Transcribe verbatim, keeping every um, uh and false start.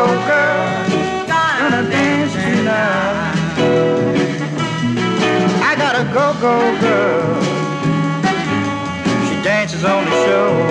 girl gonna dance tonight. I got a go-go girl, she dances on the show.